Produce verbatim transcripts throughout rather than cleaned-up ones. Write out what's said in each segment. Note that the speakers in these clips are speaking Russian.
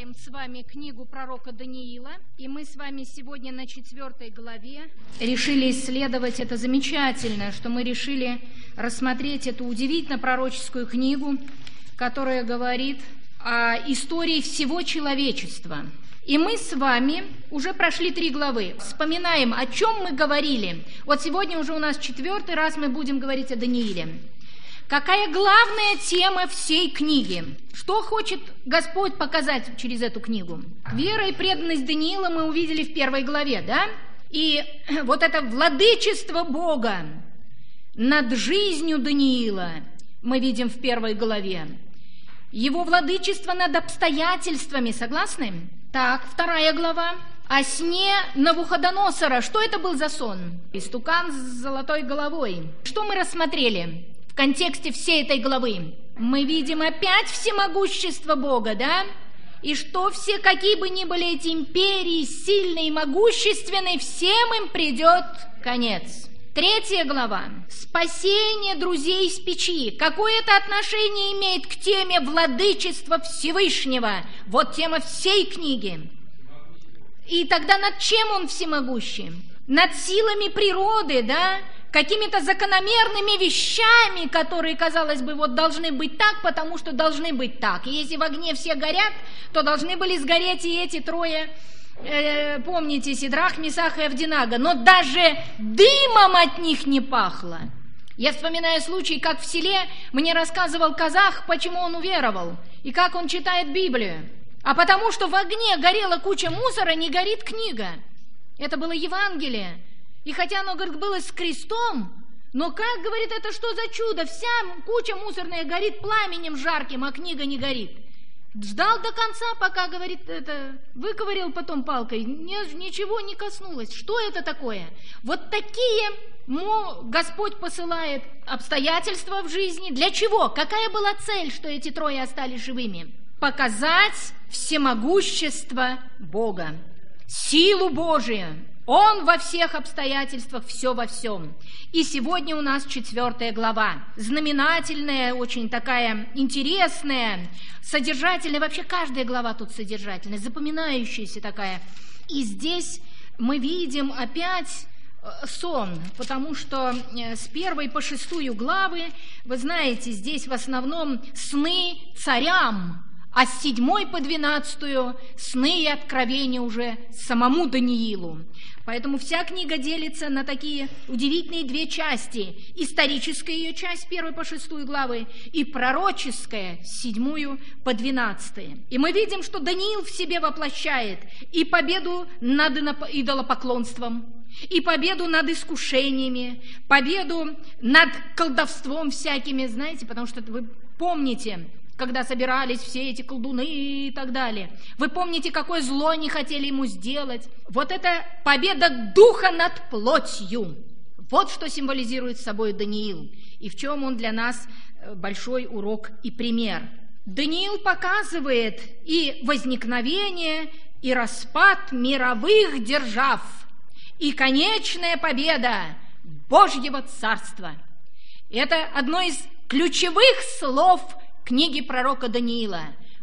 изучаем с вами книгу пророка Даниила, и мы с вами сегодня на четвертой главе решили исследовать это замечательно, что мы решили рассмотреть эту удивительно пророческую книгу, которая говорит о истории всего человечества. И мы с вами уже прошли три главы. Вспоминаем, о чем мы говорили. Вот сегодня уже у нас четвертый раз мы будем говорить о Данииле. Какая главная тема всей книги? Что хочет Господь показать через эту книгу? Вера и преданность Даниила мы увидели в первой главе, да? И вот это владычество Бога над жизнью Даниила мы видим в первой главе. Его владычество над обстоятельствами, согласны? Так, вторая глава. О сне Навуходоносора. Что это был за сон? Истукан с золотой головой. Что мы рассмотрели в контексте всей этой главы? Мы видим опять всемогущество Бога, да? И что все, какие бы ни были эти империи, сильные и могущественные, всем им придет конец. Третья глава. Спасение друзей из печи. Какое это отношение имеет к теме владычества Всевышнего? Вот тема всей книги. И тогда над чем он всемогущий? Над силами природы, да? Какими-то закономерными вещами, которые, казалось бы, вот должны быть так, потому что должны быть так. И если в огне все горят, то должны были сгореть и эти трое, э, помните, Сидрах, Месах и Авдинага. Но даже дымом от них не пахло. Я вспоминаю случай, как в селе мне рассказывал казах, почему он уверовал, и как он читает Библию. А потому что в огне горела куча мусора, не горит книга. Это было Евангелие. И хотя оно, говорит, было с крестом, но как, говорит, это что за чудо? Вся куча мусорная горит пламенем жарким, а книга не горит. Ждал до конца, пока, говорит, это выковырял потом палкой, ничего не коснулось. Что это такое? Вот такие Господь посылает обстоятельства в жизни. Для чего? Какая была цель, что эти трое остались живыми? Показать всемогущество Бога, силу Божию. Он во всех обстоятельствах, все во всем. И сегодня у нас четвертая глава. Знаменательная, очень такая интересная, содержательная. Вообще каждая глава тут содержательная, запоминающаяся такая. И здесь мы видим опять сон, потому что с первой по шестую главы, вы знаете, здесь в основном сны царям, а с седьмой по двенадцатую сны и откровения уже самому Даниилу. Поэтому вся книга делится на такие удивительные две части. Историческая ее часть, первой по шестую главы, и пророческая, с седьмую по двенадцатую. И мы видим, что Даниил в себе воплощает и победу над идолопоклонством, и победу над искушениями, победу над колдовством всякими, знаете, потому что вы помните, когда собирались все эти колдуны и так далее. Вы помните, какое зло они хотели ему сделать? Вот это победа духа над плотью. Вот что символизирует собой Даниил. И в чем он для нас большой урок и пример. Даниил показывает и возникновение, и распад мировых держав, и конечная победа Божьего Царства. Это одно из ключевых слов книги пророка Даниила.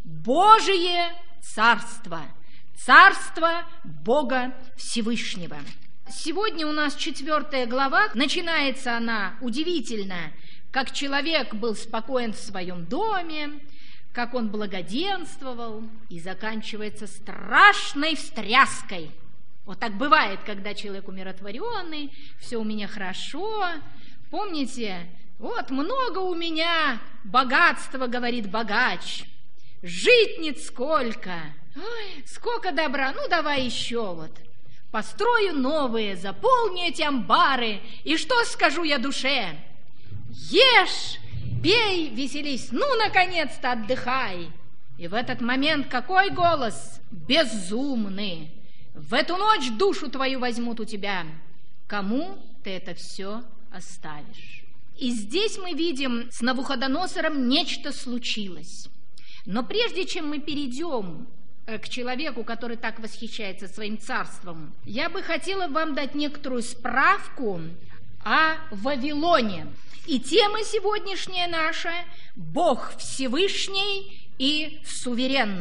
Божие Царство. Царство Бога Всевышнего. Сегодня у нас четвертая глава. Начинается она удивительно, как человек был спокоен в своем доме, как он благоденствовал, и заканчивается страшной встряской. Вот так бывает, когда человек умиротворенный, все у меня хорошо. Помните, вот много у меня богатства, говорит богач, жить нет сколько. Ой, сколько добра, ну давай еще вот. Построю новые, заполню эти амбары, и что скажу я душе? Ешь, пей, веселись, ну, наконец-то отдыхай. И в этот момент какой голос? Безумный. В эту ночь душу твою возьмут у тебя. Кому ты это все оставишь? И здесь мы видим, с Навуходоносором нечто случилось. Но прежде чем мы перейдем к человеку, который так восхищается своим царством, я бы хотела вам дать некоторую справку о Вавилоне. И тема сегодняшняя наша – Бог Всевышний и суверенный.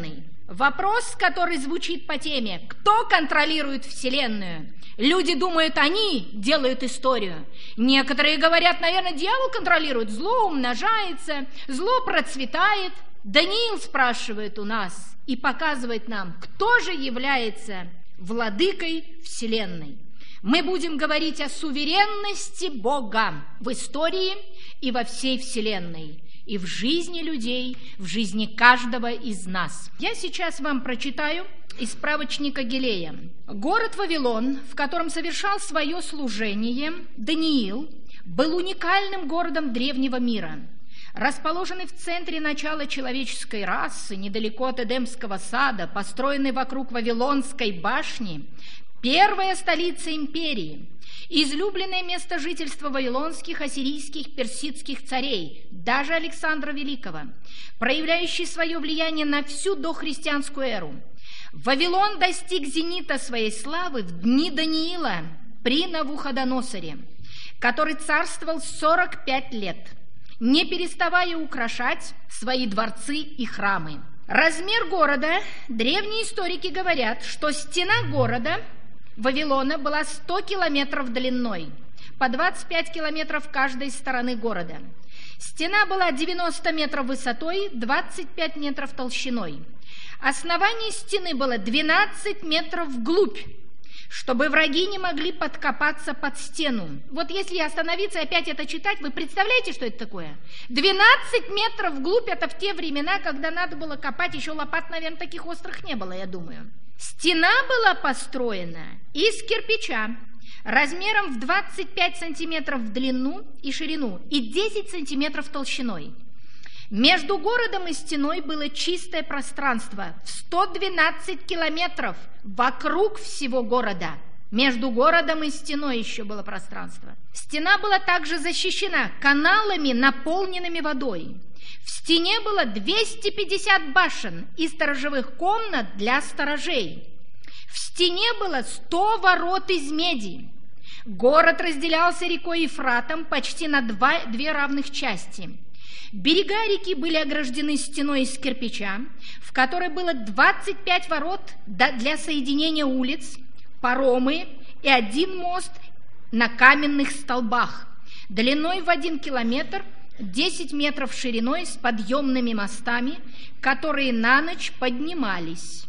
Вопрос, который звучит по теме: кто контролирует Вселенную? Люди думают, они делают историю. Некоторые говорят, наверное, дьявол контролирует, зло умножается, зло процветает. Даниил спрашивает у нас и показывает нам, кто же является владыкой Вселенной. Мы будем говорить о суверенности Бога в истории и во всей Вселенной, и в жизни людей, в жизни каждого из нас. Я сейчас вам прочитаю из справочника Гилея. Город Вавилон, в котором совершал свое служение Даниил, был уникальным городом древнего мира. Расположенный в центре начала человеческой расы, недалеко от Эдемского сада, построенный вокруг Вавилонской башни, первая столица империи, излюбленное место жительства вавилонских, ассирийских, персидских царей, даже Александра Великого, проявляющий свое влияние на всю дохристианскую эру. Вавилон достиг зенита своей славы в дни Даниила при Навуходоносоре, который царствовал сорок пять лет, не переставая украшать свои дворцы и храмы. Размер города, древние историки говорят, что стена города Вавилона была сто километров длиной, по двадцать пять километров каждой стороны города. Стена была девяносто метров высотой, двадцать пять метров толщиной. Основание стены было двенадцать метров вглубь, чтобы враги не могли подкопаться под стену. Вот если остановиться и опять это читать, вы представляете, что это такое? двенадцать метров вглубь, это в те времена, когда надо было копать, еще лопат, наверное, таких острых не было, я думаю. Стена была построена из кирпича размером в двадцать пять сантиметров в длину и ширину и десять сантиметров толщиной. Между городом и стеной было чистое пространство в сто двенадцать километров вокруг всего города. Между городом и стеной еще было пространство. Стена была также защищена каналами, наполненными водой. В стене было двести пятьдесят башен и сторожевых комнат для сторожей. В стене было сто ворот из меди. Город разделялся рекой Ефратом почти на два, две равных части. Берега реки были ограждены стеной из кирпича, в которой было двадцать пять ворот для соединения улиц, паромы и один мост на каменных столбах, длиной в один километр, десять метров шириной, с подъемными мостами, которые на ночь поднимались.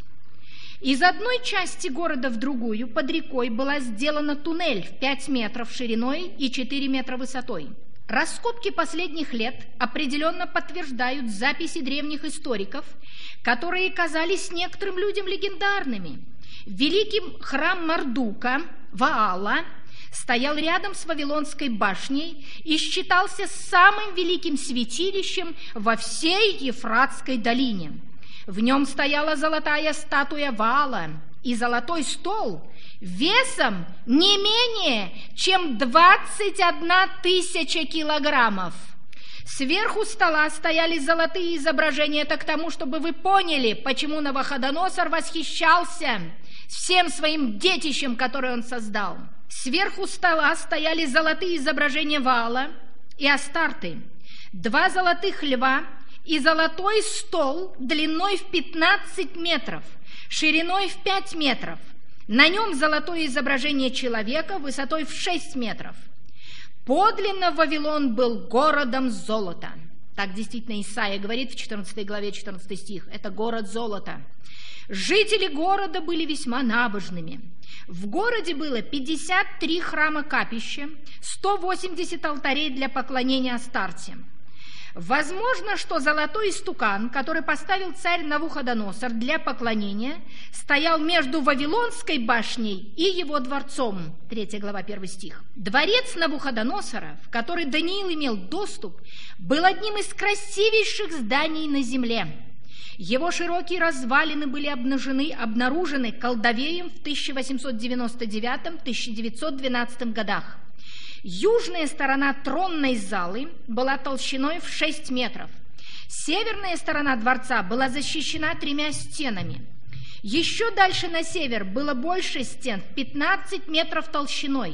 Из одной части города в другую под рекой была сделана туннель в пять метров шириной и четыре метра высотой. Раскопки последних лет определенно подтверждают записи древних историков, которые казались некоторым людям легендарными. Великий храм Мардука, Ваала, стоял рядом с Вавилонской башней и считался самым великим святилищем во всей Ефратской долине. В нем стояла золотая статуя Ваала и золотой стол весом не менее, чем двадцать одна тысяча килограммов. Сверху стола стояли золотые изображения. Это к тому, чтобы вы поняли, почему Навуходоносор восхищался всем своим детищем, которое он создал. Сверху стола стояли золотые изображения Ваала и Астарты, два золотых льва и золотой стол длиной в пятнадцать метров, шириной в пять метров. На нем золотое изображение человека высотой в шесть метров. Подлинно Вавилон был городом золота. Так действительно Исаия говорит в четырнадцатой главе, четырнадцатый стих. Это город золота. Жители города были весьма набожными. В городе было пятьдесят три храма-капища, сто восемьдесят алтарей для поклонения Астарте. Возможно, что золотой истукан, который поставил царь Навуходоносор для поклонения, стоял между Вавилонской башней и его дворцом. третья глава, первый стих. Дворец Навуходоносора, в который Даниил имел доступ, был одним из красивейших зданий на земле. Его широкие развалины были обнажены, обнаружены Колдовеем в тысяча восемьсот девяносто девятом — тысяча девятьсот двенадцатом годах. Южная сторона тронной залы была толщиной в шесть метров. Северная сторона дворца была защищена тремя стенами. Еще дальше на север было больше стен, пятнадцать метров толщиной.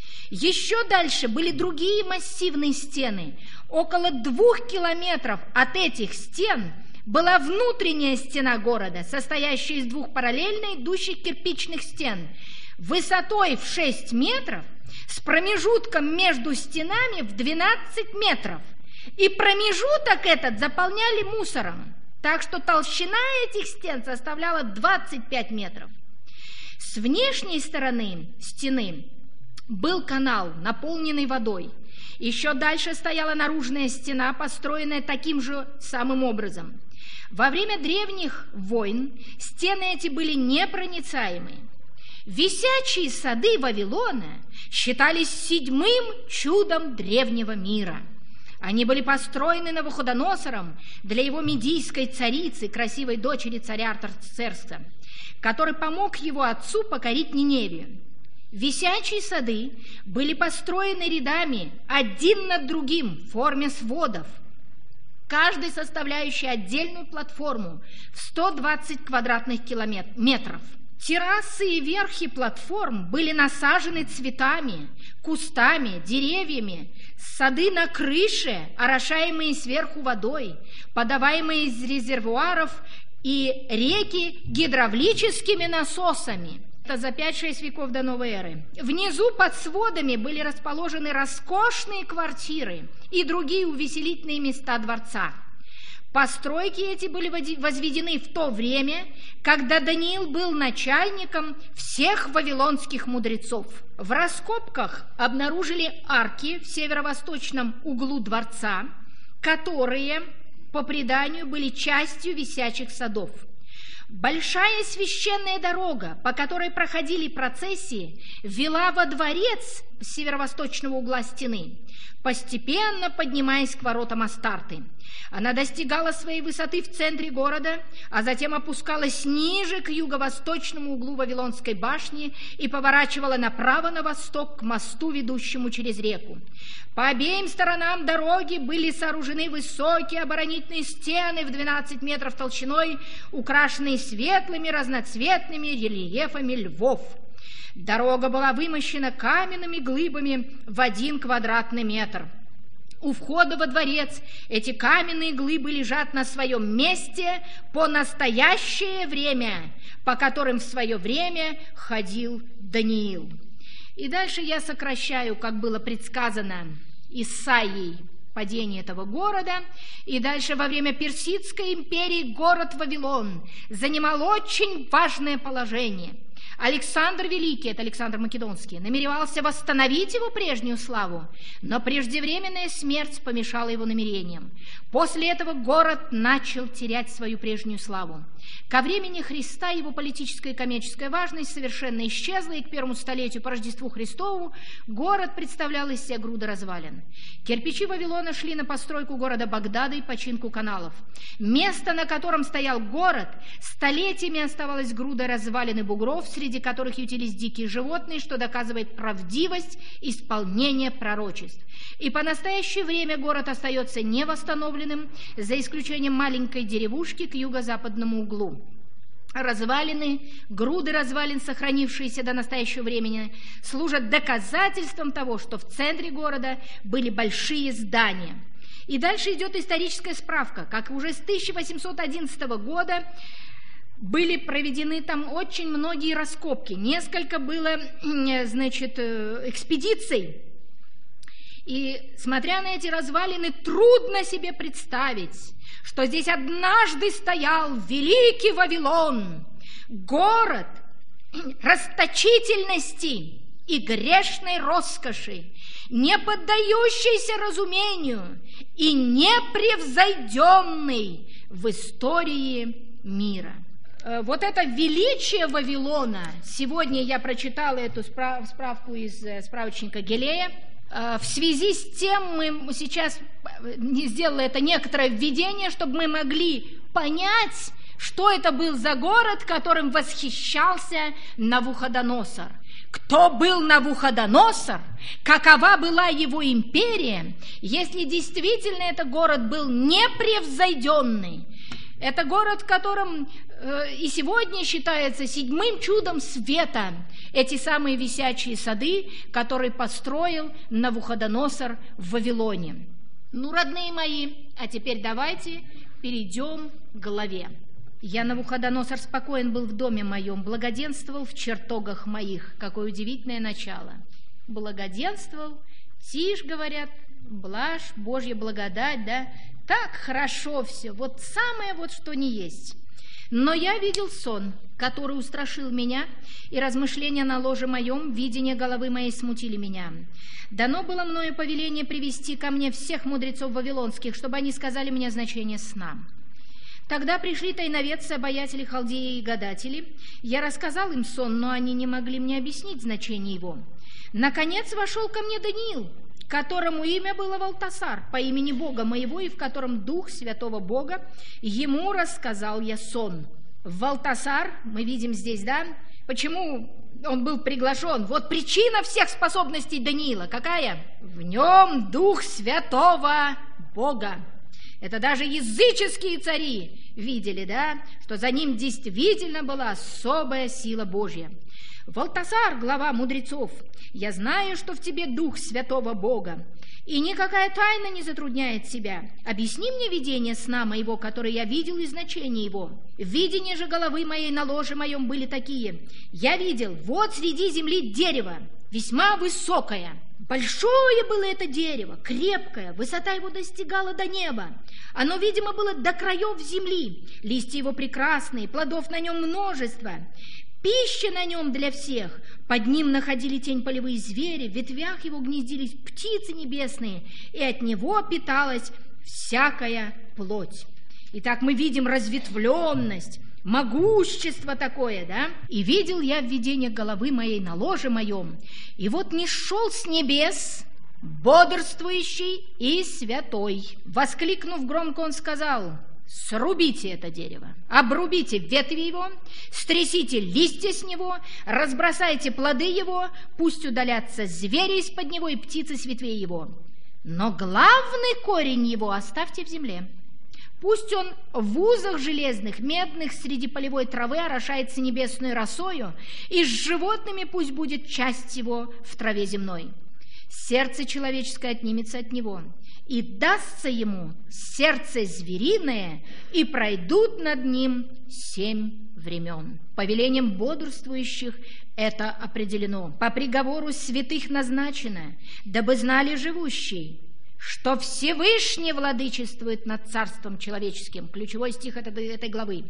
Еще дальше были другие массивные стены. Около двух километров от этих стен была внутренняя стена города, состоящая из двух параллельно идущих кирпичных стен, высотой в шесть метров, с промежутком между стенами в двенадцать метров. И промежуток этот заполняли мусором, так что толщина этих стен составляла двадцать пять метров. С внешней стороны стены был канал, наполненный водой. Еще дальше стояла наружная стена, построенная таким же самым образом. Во время древних войн стены эти были непроницаемы. Висячие сады Вавилона считались седьмым чудом древнего мира. Они были построены Навуходоносором для его медийской царицы, красивой дочери царя Артаксеркса, который помог его отцу покорить Ниневию. Висячие сады были построены рядами, один над другим, в форме сводов, каждый составляющий отдельную платформу в сто двадцать квадратных километров. Террасы и верхи платформ были насажены цветами, кустами, деревьями, сады на крыше, орошаемые сверху водой, подаваемые из резервуаров, и реки гидравлическими насосами. Это за пять-шесть веков до новой эры. Внизу под сводами были расположены роскошные квартиры и другие увеселительные места дворца. Постройки эти были возведены в то время, когда Даниил был начальником всех вавилонских мудрецов. В раскопках обнаружили арки в северо-восточном углу дворца, которые, по преданию, были частью висячих садов. Большая священная дорога, по которой проходили процессии, вела во дворец с северо-восточного угла стены, постепенно поднимаясь к воротам Астарты. Она достигала своей высоты в центре города, а затем опускалась ниже к юго-восточному углу Вавилонской башни и поворачивала направо на восток к мосту, ведущему через реку. По обеим сторонам дороги были сооружены высокие оборонительные стены в двенадцать метров толщиной, украшенные светлыми разноцветными рельефами львов. Дорога была вымощена каменными глыбами в один квадратный метр. У входа во дворец эти каменные глыбы лежат на своем месте по настоящее время, по которым в свое время ходил Даниил. И дальше я сокращаю, как было предсказано Исаией, падение этого города. И дальше: во время Персидской империи город Вавилон занимал очень важное положение. Александр Великий, это Александр Македонский, намеревался восстановить его прежнюю славу, но преждевременная смерть помешала его намерениям. После этого город начал терять свою прежнюю славу. Ко времени Христа его политическая и коммерческая важность совершенно исчезла, и к первому столетию по Рождеству Христову город представлял из себя груда развалин. Кирпичи Вавилона шли на постройку города Багдада и починку каналов. Место, на котором стоял город, столетиями оставалось грудой развалин и бугров, среди которых ютились дикие животные, что доказывает правдивость исполнения пророчеств. И по настоящее время город остается невосстановленным, за исключением маленькой деревушки к юго-западному углу. Развалины, груды развалин, сохранившиеся до настоящего времени, служат доказательством того, что в центре города были большие здания. И дальше идет историческая справка, как уже с тысяча восемьсот одиннадцатого года были проведены там очень многие раскопки, несколько было, значит, экспедиций. И, смотря на эти развалины, трудно себе представить, что здесь однажды стоял великий Вавилон, город расточительности и грешной роскоши, не поддающийся разумению и непревзойденный в истории мира. Вот это величие Вавилона, сегодня я прочитала эту справку из справочника Гелея. В связи с тем мы сейчас сделали это некоторое введение, чтобы мы могли понять, что это был за город, которым восхищался Навуходоносор. Кто был Навуходоносор? Какова была его империя? Если действительно этот город был непревзойденный, это город, в котором э, и сегодня считается седьмым чудом света, эти самые висячие сады, которые построил Навуходоносор в Вавилоне. Ну, родные мои, а теперь давайте перейдем к главе. «Я, Навуходоносор, спокоен был в доме моем, благоденствовал в чертогах моих». Какое удивительное начало. Благоденствовал, тишь, говорят, блажь, Божья благодать, да? Так хорошо все, вот самое вот что не есть. «Но я видел сон, который устрашил меня, и размышления на ложе моем, видение головы моей смутили меня. Дано было мною повеление привести ко мне всех мудрецов вавилонских, чтобы они сказали мне значение сна. Тогда пришли тайноведцы, обаятели, халдеи и гадатели. Я рассказал им сон, но они не могли мне объяснить значение его. Наконец вошел ко мне Даниил, которому имя было Валтасар, по имени Бога моего, и в котором Дух Святого Бога. Ему рассказал я сон». Валтасар, мы видим здесь, да, почему он был приглашен. Вот причина всех способностей Даниила. Какая? В нем Дух Святого Бога. Это даже языческие цари видели, да, что за ним действительно была особая сила Божья. «Валтасар, глава мудрецов, я знаю, что в тебе Дух Святого Бога, и никакая тайна не затрудняет себя. Объясни мне видение сна моего, который я видел, и значение его. Видения же головы моей на ложе моем были такие. Я видел, вот среди земли дерево, весьма высокое. Большое было это дерево, крепкое, высота его достигала до неба. Оно, видимо, было до краев земли. Листья его прекрасные, плодов на нем множество. Пища на нем для всех. Под ним находили тень полевые звери, в ветвях его гнездились птицы небесные, и от него питалась всякая плоть». Итак, мы видим разветвленность, могущество такое, да? «И видел я в видениях головы моей на ложе моем, и вот не шел с небес бодрствующий и святой. Воскликнув громко, он сказал: срубите это дерево, обрубите ветви его, стрясите листья с него, разбросайте плоды его, пусть удалятся звери из-под него и птицы с ветвей его. Но главный корень его оставьте в земле. Пусть он в узах железных, медных, среди полевой травы орошается небесной росою, и с животными пусть будет часть его в траве земной. Сердце человеческое отнимется от него, и дастся ему сердце звериное, и пройдут над ним семь времен». Повелением бодрствующих это определено. По приговору святых назначено, дабы знали живущие, что Всевышний владычествует над царством человеческим. Ключевой стих этой, этой главы.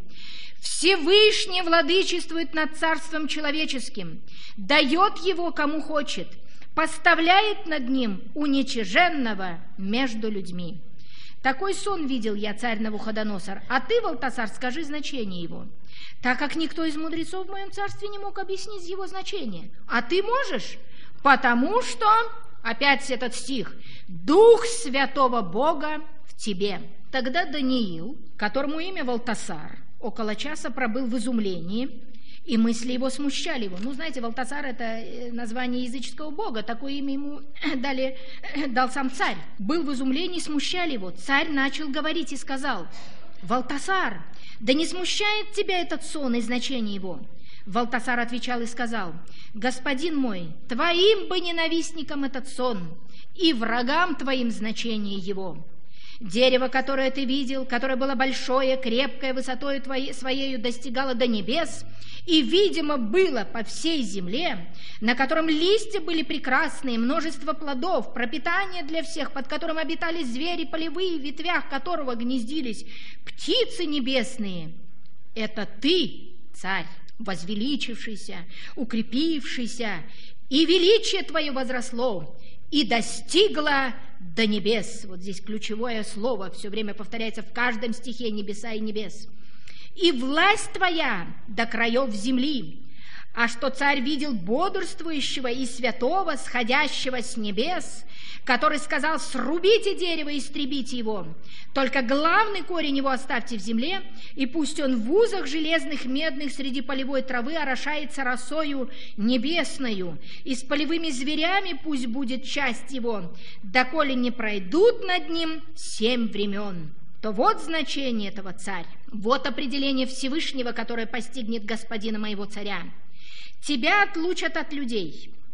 Всевышний владычествует над царством человеческим, дает его кому хочет, поставляет над ним уничиженного между людьми. Такой сон видел я, царь Навуходоносор, а ты, Валтасар, скажи значение его, так как никто из мудрецов в моем царстве не мог объяснить его значение. А ты можешь, потому что, опять этот стих, Дух Святого Бога в тебе. Тогда Даниил, которому имя Валтасар, около часа пробыл в изумлении, и мысли его смущали его. Ну, знаете, Валтасар – это название языческого бога, такое имя ему дали, дал сам царь. Был в изумлении, смущали его. Царь начал говорить и сказал: «Валтасар, да не смущает тебя этот сон и значение его?» Валтасар отвечал и сказал: «Господин мой, твоим бы ненавистникам этот сон, и врагам твоим значение его. Дерево, которое ты видел, которое было большое, крепкое, высотой твоей, своею достигало до небес, и, видимо, было по всей земле, на котором листья были прекрасные, множество плодов, пропитание для всех, под которым обитали звери полевые, в ветвях которого гнездились птицы небесные. Это ты, царь, возвеличившийся, укрепившийся, и величие твое возросло, и достигло до небес». Вот здесь ключевое слово, все время повторяется в каждом стихе: небеса и небес. «И власть твоя до краев земли. А что царь видел бодрствующего и святого, сходящего с небес, который сказал: срубите дерево и истребите его, только главный корень его оставьте в земле, и пусть он в узах железных, медных, среди полевой травы орошается росою небесною, и с полевыми зверями пусть будет часть его, доколе не пройдут над ним семь времен». То вот значение этого, царь, вот определение Всевышнего, которое постигнет господина моего царя. Тебя отлучат от людей,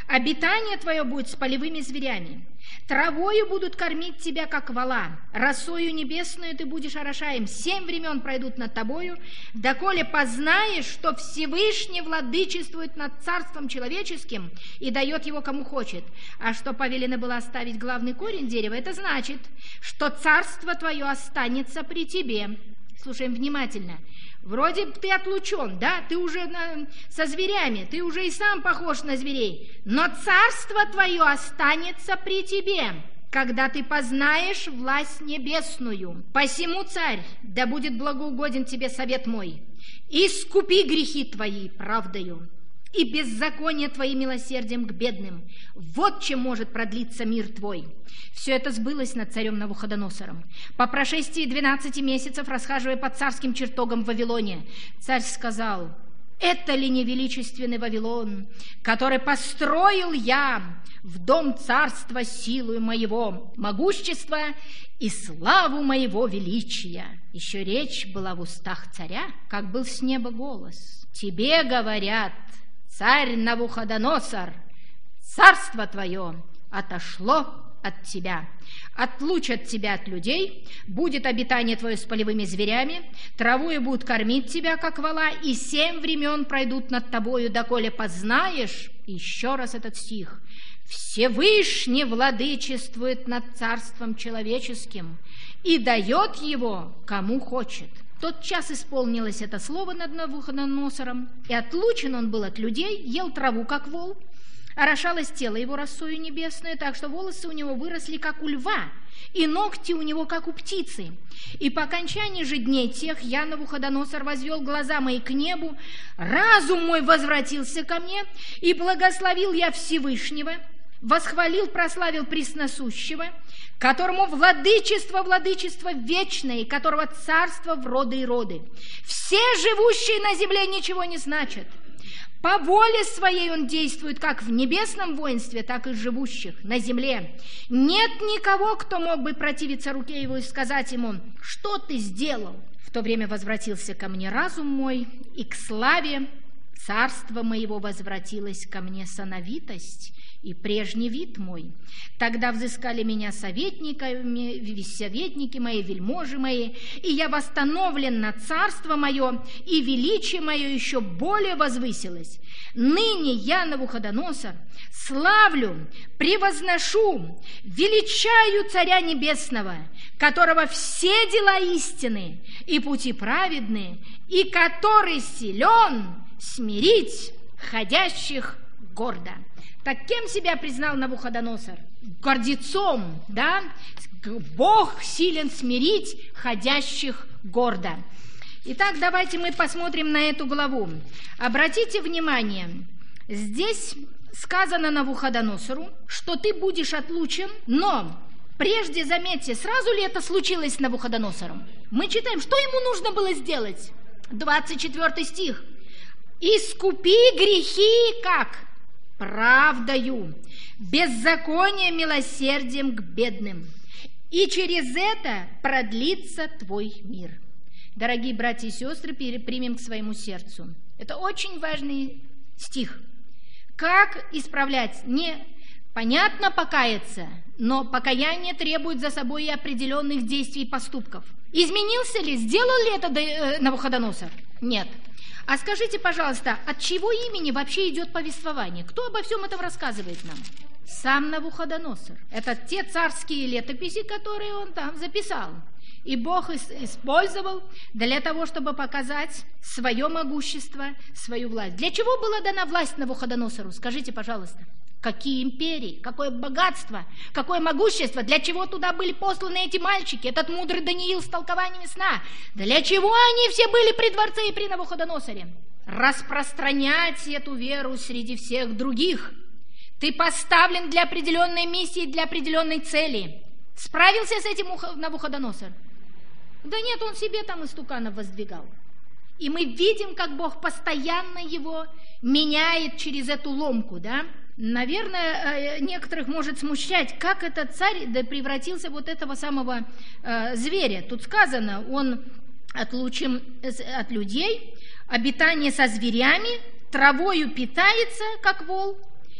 Обитание твое будет с полевыми зверями. Травою будут кормить тебя, как вола, росою небесную ты будешь орошаем. Семь времен пройдут над тобою, доколе познаешь, что Всевышний владычествует над царством человеческим и дает его кому хочет. А что повелено было оставить главный корень дерева, это значит, что царство твое останется при тебе. Слушаем внимательно. Вроде ты отлучен, да, ты уже на, со зверями, ты уже и сам похож на зверей, но царство твое останется при тебе, когда ты познаешь власть небесную. Посему, царь, да будет благоугоден тебе совет мой, искупи грехи твои правдою и беззаконие твои милосердием к бедным. Вот чем может продлиться мир твой. Все это сбылось над царем Навуходоносором. По прошествии двенадцати месяцев, расхаживая по царским чертогам в Вавилоне, царь сказал: «Это ли не величественный Вавилон, который построил я в дом царства силою моего могущества и славу моего величия?» Еще речь была в устах царя, как был с неба голос: «Тебе говорят, царь Навуходоносор, царство твое отошло от тебя, отлучат тебя от людей, будет обитание твое с полевыми зверями, травою будут кормить тебя, как вола, и семь времен пройдут над тобою, доколе познаешь». Еще раз этот стих. «Всевышний владычествует над царством человеческим и дает его кому хочет». Тот час исполнилось это слово над Навуходоносором, и отлучен он был от людей, ел траву, как вол, орошалось тело его росою небесную, так что волосы у него выросли, как у льва, и ногти у него, как у птицы. И по окончании же дней тех я, Навуходоносор, возвел глаза мои к небу, разум мой возвратился ко мне, и благословил я Всевышнего, восхвалил, прославил Пресносущего, которому владычество, владычество вечное, и которого царство в роды и роды. Все живущие на земле ничего не значат. По воле своей он действует как в небесном воинстве, так и живущих на земле. Нет никого, кто мог бы противиться руке его и сказать ему: «Что ты сделал?» В то время возвратился ко мне разум мой, и к славе царства моего возвратилась ко мне сановитость и прежний вид мой. Тогда взыскали меня советниками, советники мои, вельможи мои, и я восстановлен на царство мое, и величие мое еще более возвысилось. Ныне я, Навуходоносор, славлю, превозношу, величаю Царя Небесного, которого все дела истины и пути праведные, и который силен смирить ходящих гордо». Так кем себя признал Навуходоносор? Гордецом, да? Бог силен смирить ходящих гордо. Итак, давайте мы посмотрим на эту главу. Обратите внимание, здесь сказано Навуходоносору, что ты будешь отлучен, но прежде заметьте, сразу ли это случилось с Навуходоносором? Мы читаем, что ему нужно было сделать? двадцать четвёртый стих. «Искупи грехи как? Правдою, беззаконие милосердием к бедным, и через это продлится твой мир». Дорогие братья и сестры, примем к своему сердцу. Это очень важный стих. Как исправлять? Не понятно покаяться, но покаяние требует за собой и определенных действий и поступков. Изменился ли, сделал ли это Навуходоносор? Нет. А скажите, пожалуйста, от чего имени вообще идет повествование? Кто обо всем этом рассказывает нам? Сам Навуходоносор. Это те царские летописи, которые он там записал. И Бог использовал для того, чтобы показать свое могущество, свою власть. Для чего была дана власть Навуходоносору? Скажите, пожалуйста. Какие империи, какое богатство, какое могущество, для чего туда были посланы эти мальчики, этот мудрый Даниил с толкованиями сна? Для чего они все были при дворце и при Навуходоносоре? Распространять эту веру среди всех других. Ты поставлен для определенной миссии, для определенной цели. Справился с этим Навуходоносор? Да нет, он себе там истуканов воздвигал. И мы видим, как Бог постоянно его меняет через эту ломку, да? Наверное, некоторых может смущать, как этот царь превратился в вот этого самого э, зверя. Тут сказано, он отлучен от людей, обитание со зверями, травою питается, как вол,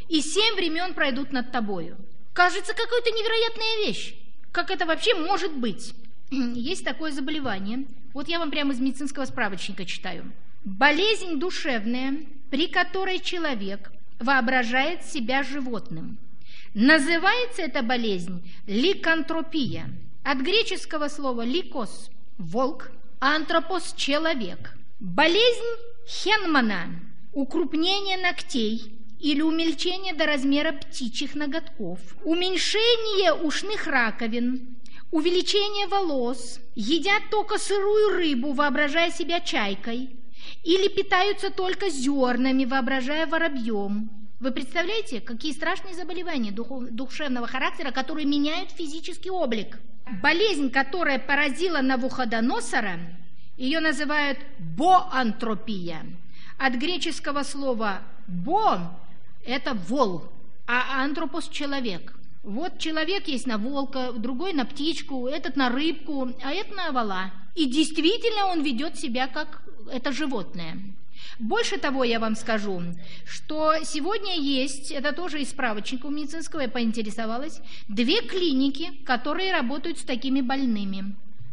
и семь времен пройдут над тобою. Кажется, какая-то невероятная вещь. Как это вообще может быть? Есть такое заболевание. Вот я вам прямо из медицинского справочника читаю. Болезнь душевная, при которой человек воображает себя животным. Называется эта болезнь ликантропия. От греческого слова ликос – волк, а антропос – человек. Болезнь Хенмана – укрупнение ногтей или умельчение до размера птичьих ноготков, уменьшение ушных раковин, увеличение волос, едят только сырую рыбу, воображая себя чайкой, или питаются только зернами, воображая воробьем. Вы представляете, какие страшные заболевания духов, душевного характера, которые меняют физический облик? Болезнь, которая поразила Навуходоносора, ее называют боантропия. От греческого слова «бо» – это вол, а антропос – человек. Вот человек есть на волка, другой на птичку, этот на рыбку, а этот на вола. И действительно он ведет себя как это животное. Больше того, я вам скажу, что сегодня есть, это тоже из справочника у медицинского, я поинтересовалась, две клиники, которые работают с такими больными.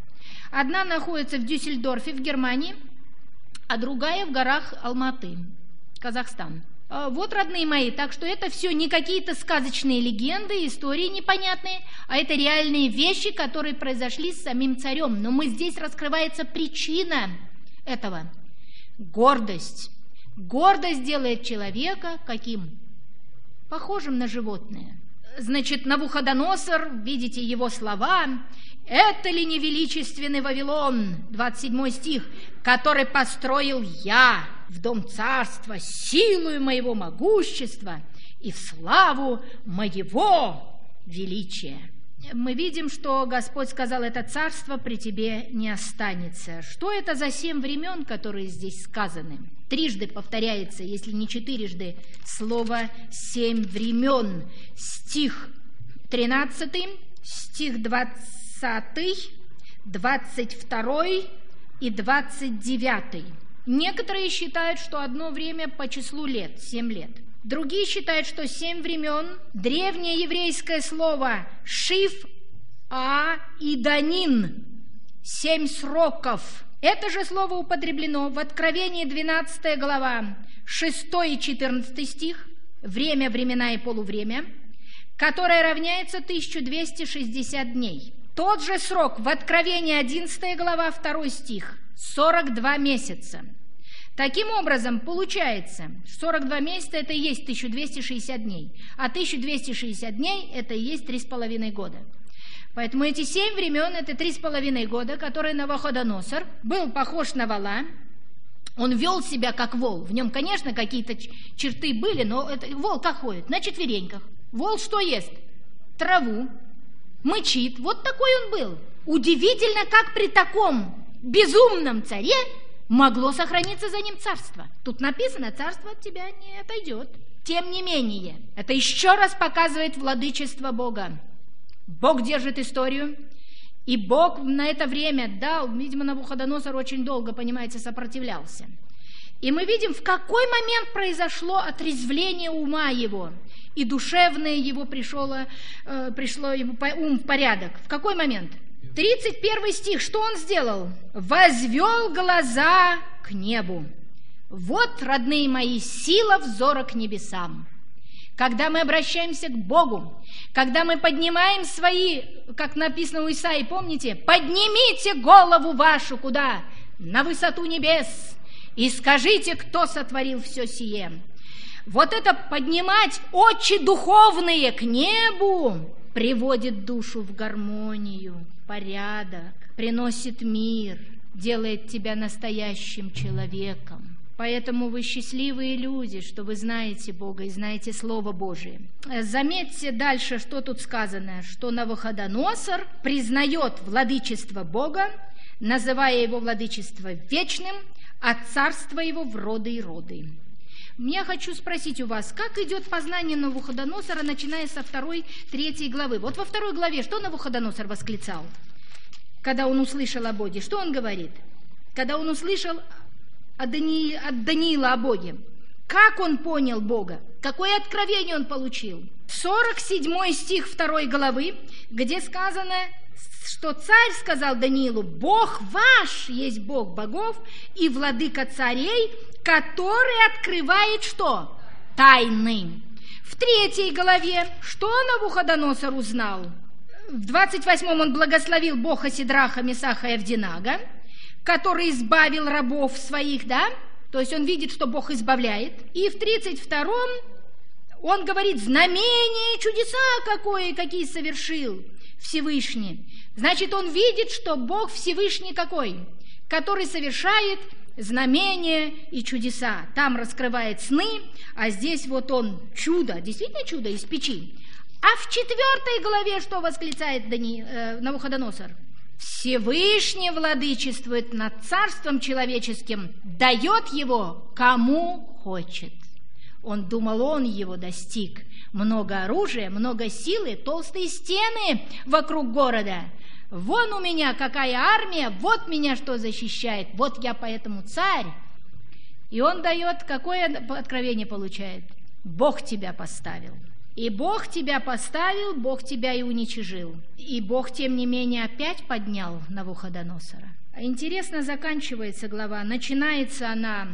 Одна находится в Дюссельдорфе, в Германии, а другая в горах Алматы, Казахстан. Вот, родные мои, так что это все не какие-то сказочные легенды, истории непонятные, а это реальные вещи, которые произошли с самим царем. Но мы здесь раскрывается причина этого. Гордость. Гордость делает человека каким? Похожим на животное. Значит, Навуходоносор, видите его слова, «Это ли не величественный Вавилон?» двадцать седьмой стих, «который построил я в дом царства силою моего могущества и в славу моего величия». Мы видим, что Господь сказал, это царство при тебе не останется. Что это за семь времен, которые здесь сказаны? Трижды повторяется, если не четырежды, слово «семь времен». Стих тринадцатый, стих двадцатый, двадцать второй и двадцать девятый. Некоторые считают, что одно время по числу лет, семь лет. Другие считают, что семь времен – древнее еврейское слово «шиф а иданин» – семь сроков. Это же слово употреблено в Откровении двенадцатая глава, шестой и четырнадцатый стих, время, времена и полувремя, которое равняется тысяча двести шестьдесят дней. Тот же срок в Откровении одиннадцатая глава, второй стих, сорок два месяца. Таким образом, получается, сорок два месяца – это и есть тысяча двести шестьдесят дней, а тысяча двести шестьдесят дней – это и есть три с половиной года. Поэтому эти семь времен – это три с половиной года, которые Навуходоносор был похож на вола, он вел себя как вол. В нем, конечно, какие-то черты были, но это, вол как ходит? На четвереньках. Вол что ест? Траву, мычит. Вот такой он был. Удивительно, как при таком безумном царе могло сохраниться за ним царство. Тут написано, царство от тебя не отойдет. Тем не менее, это еще раз показывает владычество Бога. Бог держит историю, и Бог на это время дал, видимо, Навуходоносор очень долго, понимаете, сопротивлялся. И мы видим, в какой момент произошло отрезвление ума его, и душевное его пришло, э, пришло его ум в порядок. В какой момент? тридцать первый стих, что он сделал? «Возвел глаза к небу». Вот, родные мои, сила взора к небесам. Когда мы обращаемся к Богу, когда мы поднимаем свои, как написано у Исаии, помните? «Поднимите голову вашу» куда? На высоту небес, и скажите, кто сотворил все сие. Вот это поднимать очи духовные к небу приводит душу в гармонию, порядок, приносит мир, делает тебя настоящим человеком. Поэтому вы счастливые люди, что вы знаете Бога и знаете Слово Божие. Заметьте дальше, что тут сказано, что Навуходоносор признает владычество Бога, называя его владычество вечным, а царство его в роды и роды. Я хочу спросить у вас, как идет познание Навуходоносора, начиная со второй, третьей главы? Вот во второй главе что Навуходоносор восклицал, когда он услышал о Боге? Что он говорит? Когда он услышал от, Дани... от Даниила о Боге. Как он понял Бога? Какое откровение он получил? сорок седьмой стих второй главы, где сказано, что царь сказал Даниилу: «Бог ваш есть Бог богов и владыка царей, который открывает что? Тайны». В третьей главе что Навуходоносор узнал? В двадцать восьмом он благословил Бога Сидраха, Месаха и Авдинага, который избавил рабов своих, да? То есть он видит, что Бог избавляет. И в тридцать втором он говорит: знамения и чудеса какое, какие совершил Всевышний. Значит, он видит, что Бог Всевышний какой? Который совершает знамения и чудеса. Там раскрывает сны, а здесь вот он чудо, действительно чудо из печи. А в четвертой главе что восклицает Дани, э, Навуходоносор? Всевышний владычествует над царством человеческим, дает его кому хочет. Он думал, он его достиг. Много оружия, много силы, толстые стены вокруг города. Вон у меня какая армия, вот меня что защищает, вот я поэтому царь. И он дает, какое откровение получает? Бог тебя поставил. И Бог тебя поставил, Бог тебя и уничижил. И Бог, тем не менее, опять поднял Навуходоносора. Интересно заканчивается глава. Начинается она: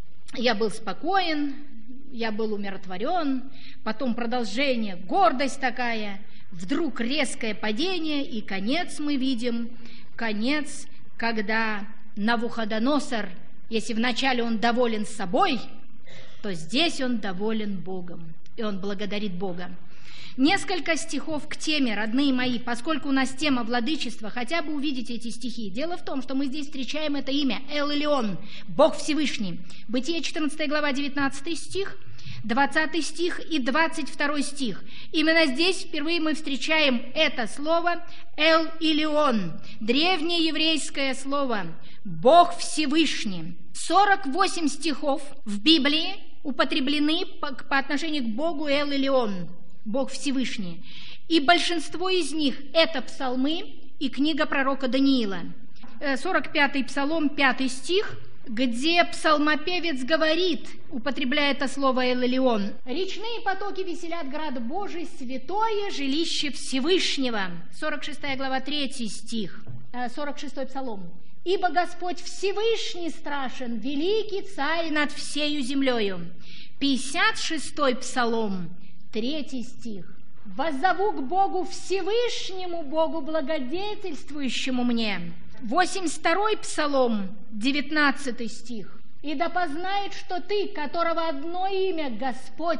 «Я был спокоен, я был умиротворен». Потом продолжение, гордость такая. Вдруг резкое падение, и конец мы видим. Конец, когда Навуходоносор, если вначале он доволен собой, то здесь он доволен Богом. И он благодарит Бога. Несколько стихов к теме, родные мои, поскольку у нас тема владычества, хотя бы увидите эти стихи. Дело в том, что мы здесь встречаем это имя Эл-Элион, Бог Всевышний. Бытие четырнадцатая глава, девятнадцатый стих, двадцатый стих и двадцать второй стих. Именно здесь впервые мы встречаем это слово Эл-Элион, древнее еврейское слово Бог Всевышний. сорок восемь стихов в Библии употреблены по, по отношению к Богу Эл-Элион, Бог Всевышний. И большинство из них – это псалмы и книга пророка Даниила. сорок пятый псалом, пятый стих, где псалмопевец говорит, употребляя это слово Эл-Элион: «Речные потоки веселят град Божий, святое жилище Всевышнего». сорок шестая глава, третий стих, сорок шестой псалом. «Ибо Господь Всевышний страшен, великий царь над всею землею». пятьдесят шестой псалом, третий стих. «Воззову к Богу Всевышнему, Богу благодетельствующему мне». восемьдесят второй псалом, девятнадцатый стих. «И да познает, что ты, которого одно имя Господь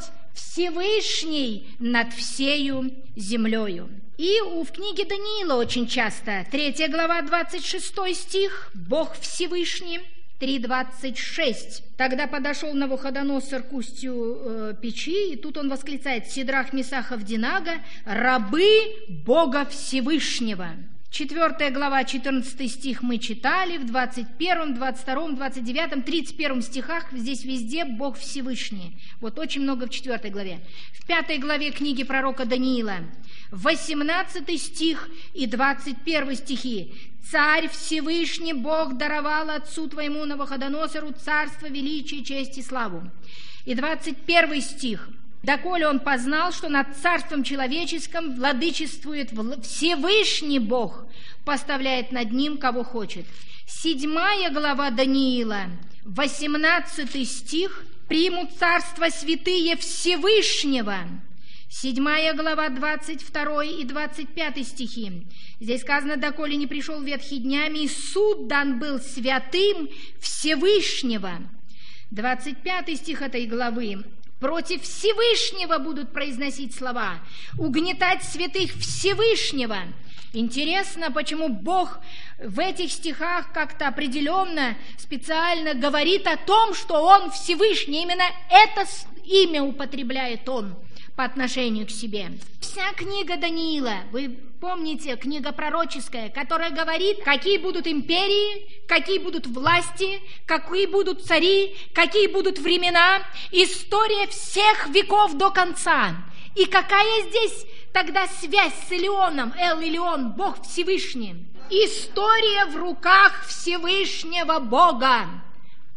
Всевышний над всею землею». И в книге Даниила очень часто, третья глава, двадцать шестой стих, Бог Всевышний, три двадцать шесть. «Тогда подошел Навуходоносор к устью э, печи, и тут он восклицает: Сидрах, Месах, Авдинага, рабы Бога Всевышнего». Четвертая глава, четырнадцатый стих мы читали, в двадцать первом, двадцать втором, двадцать девятом, тридцать первом стихах здесь везде Бог Всевышний. Вот очень много в четвертой главе. В пятой главе книги пророка Даниила, восемнадцатый стих и двадцать первый стихи. «Царь Всевышний Бог даровал отцу твоему Навуходоносору царство, величие, честь и славу». И двадцать первый стих. «Доколе он познал, что над царством человеческим владычествует Всевышний Бог, поставляет над ним, кого хочет». Седьмая глава Даниила, восемнадцатый стих. «Примут царство святые Всевышнего». Седьмая глава, двадцать второй и двадцать пятый стихи. Здесь сказано: «Доколе не пришел ветхий днями, и суд дан был святым Всевышнего». двадцать пятый стих этой главы. «Против Всевышнего будут произносить слова, угнетать святых Всевышнего». Интересно, почему Бог в этих стихах как-то определенно, специально говорит о том, что Он Всевышний. Именно это имя употребляет Он по отношению к себе. Вся книга Даниила, вы помните, книга пророческая, которая говорит, какие будут империи, какие будут власти, какие будут цари, какие будут времена, история всех веков до конца. И какая здесь тогда связь с Элионом, Эл-Элион, Бог Всевышний? История в руках Всевышнего Бога.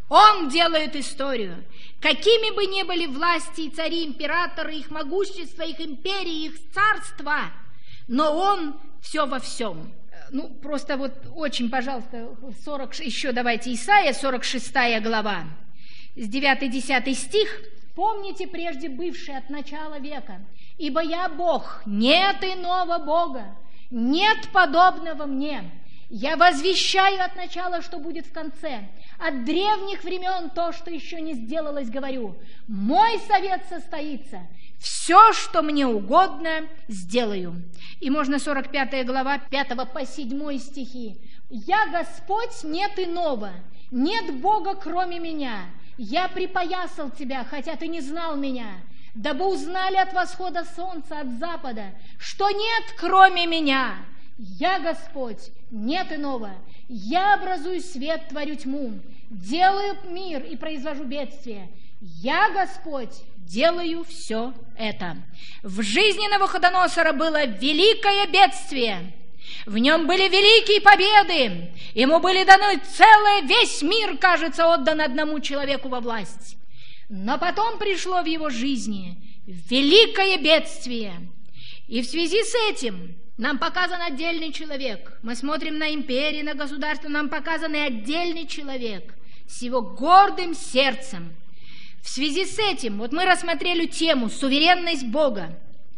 Он делает историю. Какими бы ни были власти и цари, императоры, их могущество, их империи, их царства, но он все во всем. Ну, просто вот очень, пожалуйста, сорок, еще давайте Исайя, сорок шестая глава, с девятый-десятый стих. «Помните прежде бывшее от начала века, ибо я Бог, нет иного Бога, нет подобного мне. Я возвещаю от начала, что будет в конце, от древних времен то, что еще не сделалось, говорю. Мой совет состоится, все, что мне угодно, сделаю». И можно сорок пятая глава, пятого по седьмой стихи. «Я Господь, нет иного, нет Бога, кроме меня. Я припоясал тебя, хотя ты не знал меня, дабы узнали от восхода солнца, от запада, что нет, кроме меня. Я Господь, нет иного. Я образую свет, творю тьму, делаю мир и произвожу бедствие. Я Господь, делаю все это». В жизни Навуходоносора было великое бедствие. В нем были великие победы. Ему были даны целый, весь мир, кажется, отдан одному человеку во власть. Но потом пришло в его жизни великое бедствие. И в связи с этим нам показан отдельный человек. Мы смотрим на империи, на государство, нам показан и отдельный человек с его гордым сердцем. В связи с этим вот мы рассмотрели тему «Суверенность Бога».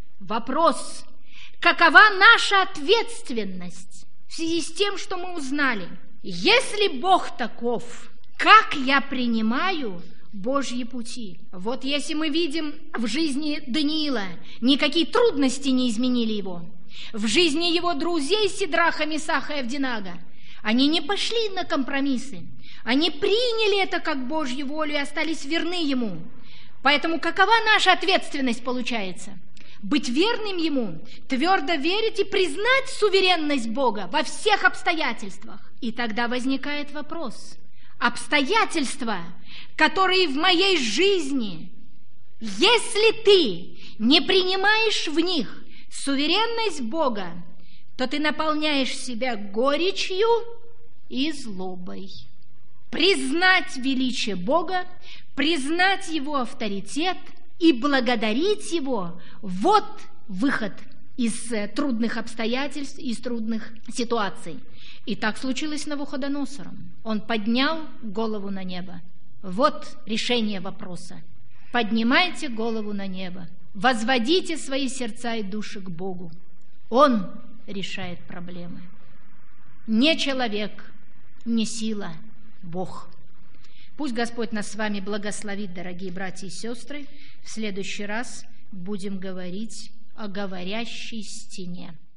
Вопрос: какова наша ответственность в связи с тем, что мы узнали? Если Бог таков, как я принимаю Божьи пути? Вот если мы видим в жизни Даниила, никакие трудности не изменили его. В жизни его друзей Сидраха, Месаха и Авдинага они не пошли на компромиссы. Они приняли это как Божью волю и остались верны Ему. Поэтому какова наша ответственность получается? Быть верным Ему, твердо верить и признать суверенность Бога во всех обстоятельствах. И тогда возникает вопрос: обстоятельства, которые в моей жизни, если ты не принимаешь в них суверенность Бога, то ты наполняешь себя горечью и злобой. Признать величие Бога, признать Его авторитет и благодарить Его – вот выход из трудных обстоятельств, из трудных ситуаций. И так случилось с Навуходоносором. Он поднял голову на небо. Вот решение вопроса. Поднимайте голову на небо, возводите свои сердца и души к Богу. Он решает проблемы. Не человек, не сила, Бог. Пусть Господь нас с вами благословит, дорогие братья и сестры. В следующий раз будем говорить о говорящей стене.